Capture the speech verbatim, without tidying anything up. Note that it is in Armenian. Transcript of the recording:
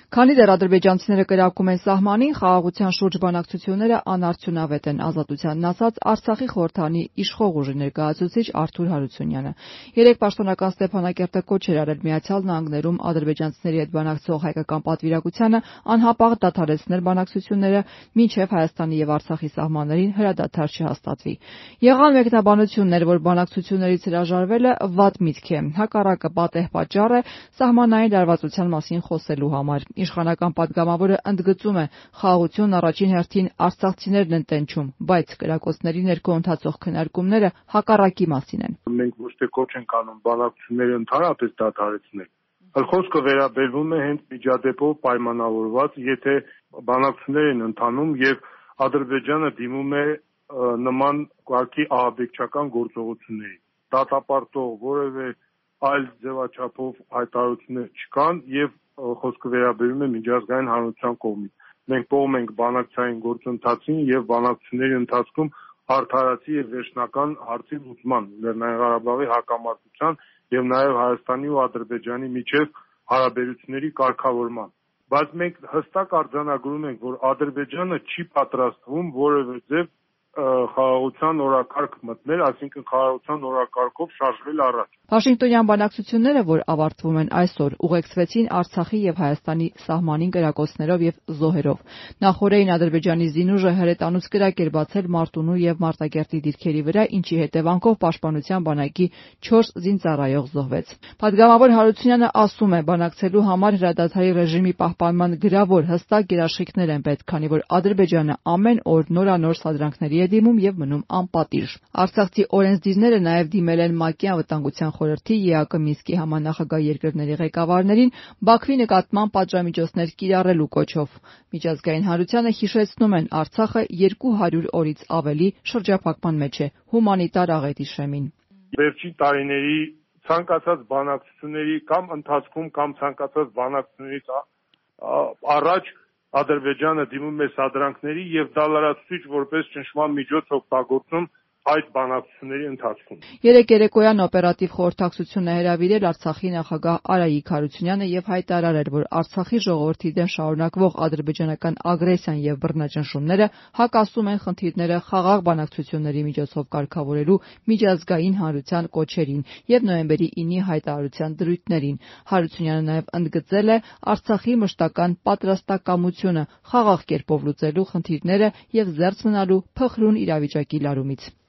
Քանի դեռ ադրբեջանցիները կրակում են սահմանին, խաղաղության շուրջ բանակցությունները անարդյունավետ են, Ազատությանն ասաց Արցախի խորհրդանի իշխող ուժի ներկայացուցիչ Արթուր Հարությունյանը։ Երեկ պաշտոնական Ստեփանակերտը կոչ էր արել Միացյալ Նահանգներում ադրբեջանցիների հետ բանակցող հայկական պատվիրակությանը անհապաղ դադարեցնել բանակցությունները, մինչև Հայաստանի և Արցախի սահմաններին հրադադար չհաստատվի։ Եղան մեկնաբանություններ, որ բանակցություններից հրաժարվելը վատ միտք է, հակառակը պատեհ պատճառ է սահմանային լարվածության մասին խոսելու համար։ Իշխանական պատգամավորը ընդգծում է, խաղաղությունն առաջին հերթին արցախցիներն են տենչում, բայց կրակոցների ներքո ընթացող քննարկումները հակառակի մասին են։ Մենք ոչ թե կոչ ենք անում բանակցությունները ընդհանրապես դադարեցնել, այլ խոսքը վերաբերվում է հենց միջադեպով պայմանավորված, եթե բանակցություններ են ընթանում եւ Ադրբեջանը դիմում է նման կարգի ահաբեկչական գործողությունների, դատապարտող որևէ այլ ձևաչափով հայտարարություններ չկան եւ խոսքը վերաբերում է միջազգային հանրության կողմից։ Մենք կողմ ենք բանակցային գործընթացին եւ բանակցությունների ընթացքում արդարացի եւ վերջնական հարցի լուծման, Լեռնային Ղարաբաղի հակամարտության եւ նաեւ Հայաստանի ու Ադրբեջանի միջեւ հարաբերությունների կարգավորման։ Բայց մենք հստակ արձանագրում ենք, որ Ադրբեջանը չի պատրաստվում որևէ ձև խաղաղության օրակարգ մտնել, այսինքն խաղաղության օրակարգով շարժվել առաջ։ Վաշինգտոնյան բանակցությունները, որ ավարտվում են այսօր, ուղեկցվեցին Արցախի եւ Հայաստանի սահմանին կրակոցներով եւ զոհերով։ Նախօրեին Ադրբեջանի զինուժը հրետանուց կրակ էր բացել Մարտունու եւ Մարտակերտի դիրքերի վրա, ինչի հետևանքով Պաշտպանության բանակի չորս զինծառայող զոհվեց։ Պատգամավոր Հարությունյանը ասում է, բանակցելու համար հրադադարի ռեժիմի պահպանման գրավոր հստակ երաշխիքներ են պետք, քանի որ Ադրբեջանը ամեն օր նորանոր սադրանքների է դիմում եւ մնում անպատիժ։ Արցախցի օրենսդիրները նաեւ դիմել են ՄԱԿ-ի Անվտանգության խորհրդի, ԵԱԿ Մինսկի համանախագահ երկրների ղեկավարներին Բաքվի նկատմամբ պատժամիջոցներ կիրառելու կոչով։ Միջազգային հանրությանը հիշեցնում են, Արցախը երկու հարյուր օրից ավելի շրջափակման մեջ է, հումանիտար աղետի շեմին։ Վերջին տարիների ցանկացած բանակցությունների կամ ընթացքում կամ ցանկացած բանակցություններից առաջ Ադրբեջանը դիմում է սադրանքների եւ դա լրացուցիչ որպես ճնշման միջոց օգտագործում այդ բանակցությունների ընթացքում։ Երեկ երեկոյան օպերատիվ խորհրդակցություն է հրավիրել Արցախի նախագահ Արայիկ Հարությունյանը եւ հայտարարել, որ Արցախի ժողովրդի դեմ շարունակվող ադրբեջանական ագրեսիան եւ բռնաճնշումները հակասում են խնդիրները խաղաղ բանակցությունների միջոցով կարգավորելու միջազգային հանրության կոչերին եւ նոյեմբերի ինի հայտարարության դրույթներին։ Հարությունյանը նաեւ ընդգծել է Արցախի մշտական պատրաստակամությունը խաղաղ կերպով լուծելու խնդիրները եւ զերծ մնալու փխրուն իրավիճակի լարումից։